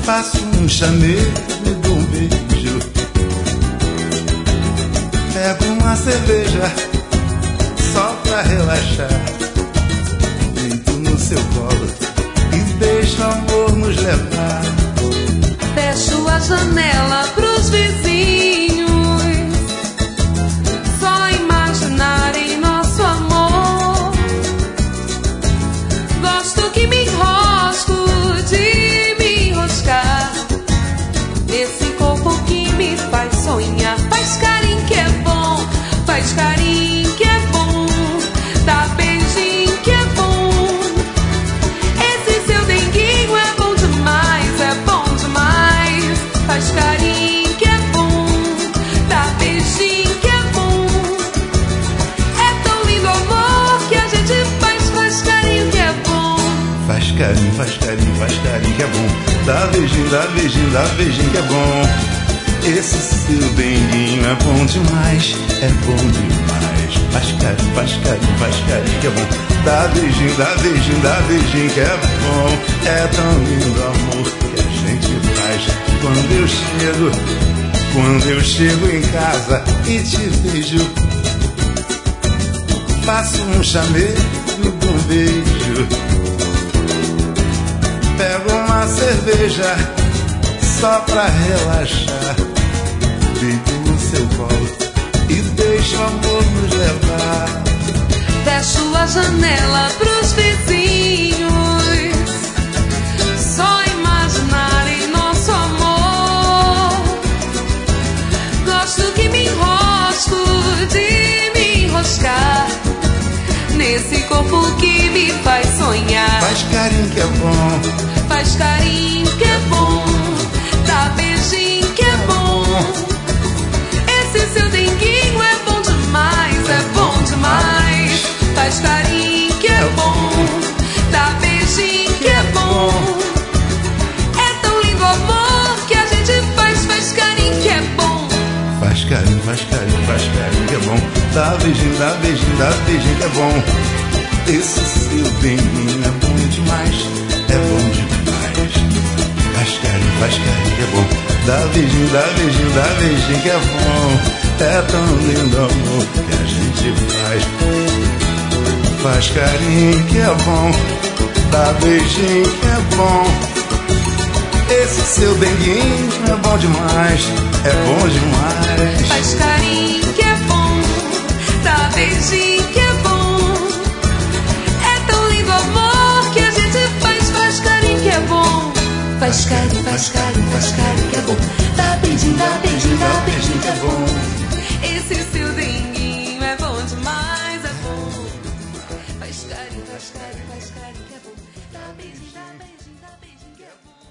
Faço um chamego, dou um beijo. Pego uma cerveja só pra relaxar. Deito no seu colo e deixo o amor nos levar. Fecho a janela pros vizinhos só imaginarem nosso amor. Gosto que me enrosco de me enroscar nesse corpo que me faz sonhar. Faz carinho que é bom, faz carinho que é bom, dá beijinho que é bom. Esse seu denguinho é bom demais, é bom demais. Faz carinho que é bom, dá beijinho que é bom. É tão lindo o amor que a gente faz carinho que é bom. Faz carinho, faz carinho, faz carinho que é bom. Dá beijinho, dá beijinho, dá beijinho que é bom. Esse seu denguinho é bom demais, é bom demais. Faz carinho, faz carinho, faz carinho que é bom. Dá beijinho, dá beijinho, dá beijinho que é bom. É tão lindo o amor que a gente faz. Quando eu chego em casa e te vejo, faço um chamego, dou um beijo. Pego uma cerveja só pra relaxar. Deito no seu colo e deixo o amor nos levar. Fecho a janela pros vizinhos só imaginarem nosso amor. Gosto que me enrosco de me enroscar nesse corpo que me faz sonhar. Faz carinho que é bom, faz carinho que é bom, dá beijinho que é bom. Esse seu denguinho é bom demais, é bom demais. Faz carinho que é bom, dá beijinho que é bom. É tão lindo o amor que a gente faz carinho que é bom. Faz carinho, faz carinho, faz carinho que é bom. Dá beijinho, dá beijinho, dá beijinho que é bom. Esse seu denguinho é bom demais, é bom demais. Faz carinho que é bom. Dá beijinho, dá beijinho, dá beijinho que é bom. É tão lindo o amor que a gente faz. Faz carinho que é bom, dá beijinho que é bom. Esse seu denguinho é bom demais, é bom demais. Faz carinho que é bom, dá beijinho que é bom. É tão lindo o amor que a gente faz carinho que é bom. Faz carinho que é bom. Dá beijinho, dá beijinho, dá beijinho que é bom. Esse seu denguinho é bom demais, é bom. Faz carinho que é bom. Dá beijinho que é bom.